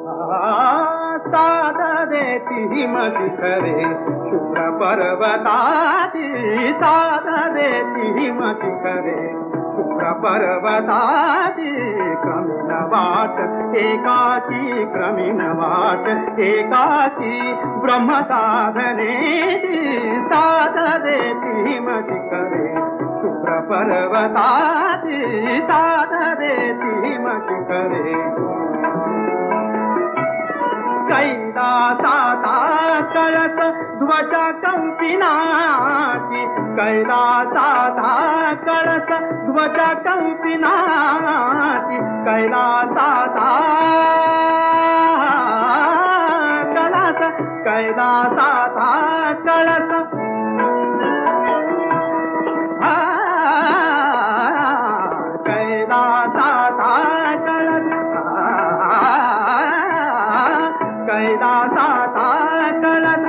साद देती हिमशिखरे शुभ्र पर्वताची साद देती हिमशिखरे शुभ्र पर्वताची क्रमिण वाट एकाची क्रमिण वाट एकाची ब्रह्मसाधनेची साद देती हिमशिखरे शुभ्र पर्वताची साद देती हिमशिखरे कैलासाचा कळस ध्वज कंपिनाची कैलासाचा कळस ध्वज कंपिनाची कैलासाचा कळस कैलासाचा कळस कैलासाचा कळस कैलासाचा कळस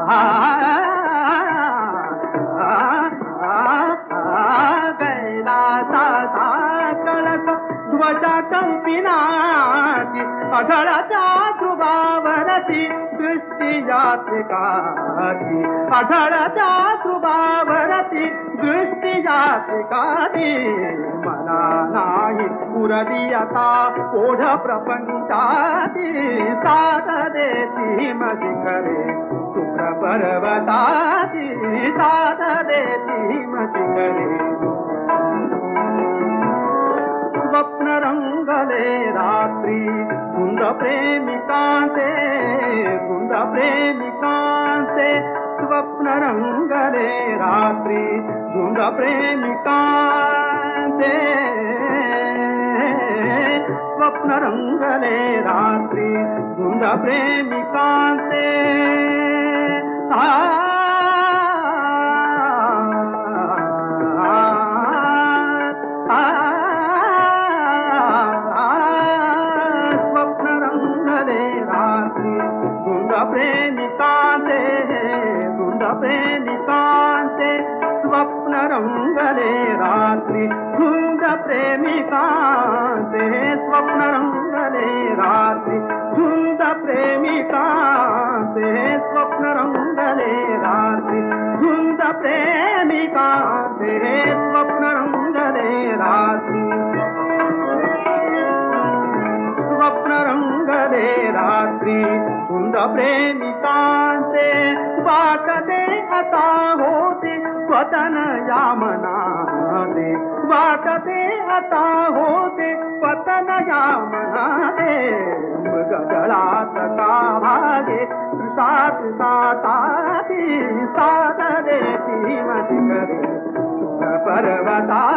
कैलासाचा कळस ध्वजा कंपिनाची अढळच्या शुभावरती दृष्टी यात्रिकाची अढळच्या शुभावरती दृष्टी यात्रिकाची मला नाही पुरली आता ओढ प्रपंचाची साद देती हिमशिखरे शुभ्र पर्वताची साद देती हिमशिखरे स्वप्न रंगले रात्री धुंद प्रेमिकांचे स्वप्न रंगले रात्री धुंद प्रेमिकांचे स्वप्न रंगले रात्री धुंद प्रेमिकांचे स्वप्न रंगले रात्री धुंद प्रेमिकांचे धुंद प्रेमिकांचे स्वप्न रंगले रात्री धुंद प्रेमिकांचे स्वप्न रंगले रात्री धुंद प्रेमिकांचे स्वप्न रंगले रात्री धुंद प्रेमिकांचे स्वप्न रंगले रात्री स्वप्न रंगले रात्री धुंद प्रेमिकांचे वाटते आता होते पतन यामनाते वाटते आता होते पतन यामनाते गजळात का भागे तृषात साताती साद देती हिमशिखरे शुभ्र पर्वता